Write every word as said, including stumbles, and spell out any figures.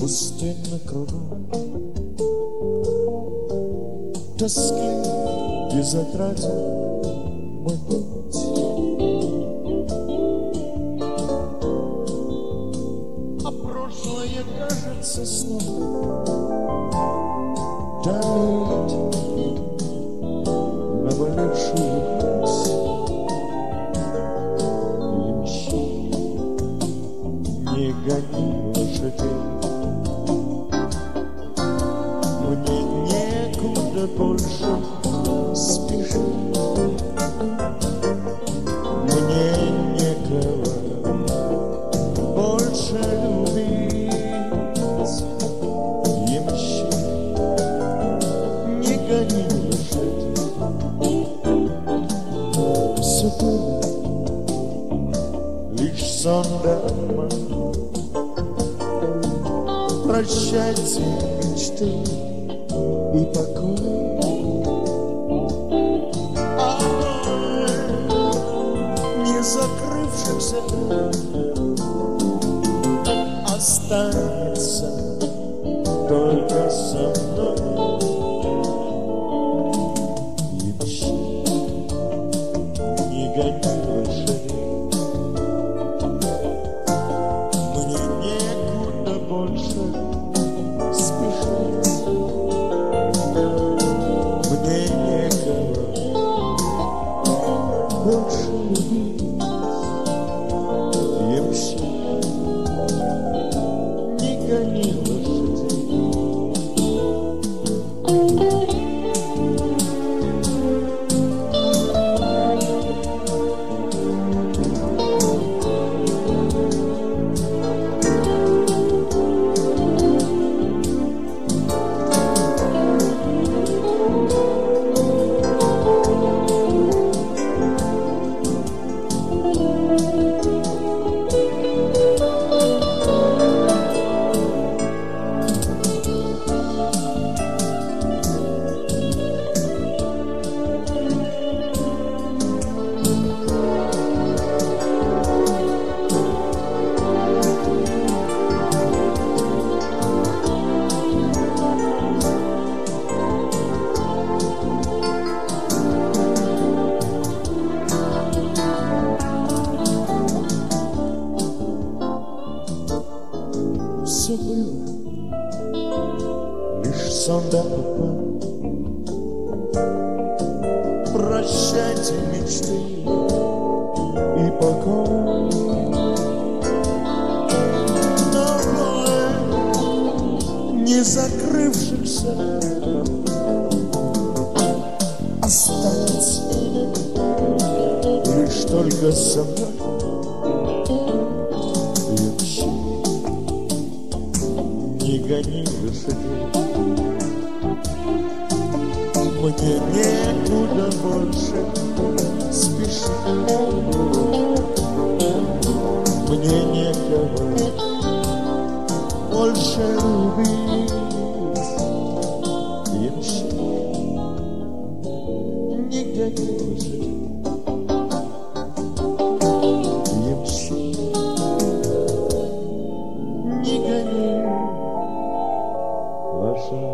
Пустынно кругом, тоскливо, безотраден мой путь. А прошлое кажется снова давит наболевшую грудь. Ямщик, не гони лошадей, мне некуда больше спешить, мне некого больше любить. Ямщик, не гони лошадей, все было лишь сон да обман. Прощайте мечты и покой, а не закрывшихся останется только со мной. Ямщик, не гони лошадей, мне некуда больше спешить, мне некого больше любить. Ямщик, не гони лошадей. Все было лишь сон да обман. Прощайте мечты и покой, но не закрывшихся останется лишь только со мной. Не гони лошадей, мне некуда больше спешить, мне некого больше любить. Ямщик, не гони лошадей, ямщик, не гони лошадей.